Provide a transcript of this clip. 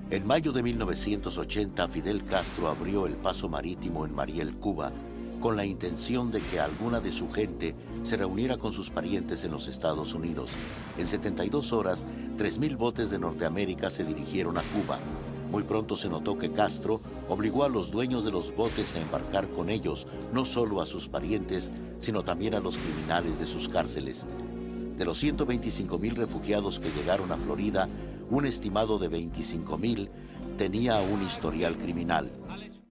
En mayo de 1980, Fidel Castro abrió el paso marítimo en Mariel, Cuba, con la intención de que alguna de su gente se reuniera con sus parientes en los Estados Unidos. En 72 horas, 3.000 botes de Norteamérica se dirigieron a Cuba. Muy pronto se notó que Castro obligó a los dueños de los botes a embarcar con ellos no solo a sus parientes, sino también a los criminales de sus cárceles. De los 125.000 refugiados que llegaron a Florida, un estimado de 25.000 tenía un historial criminal.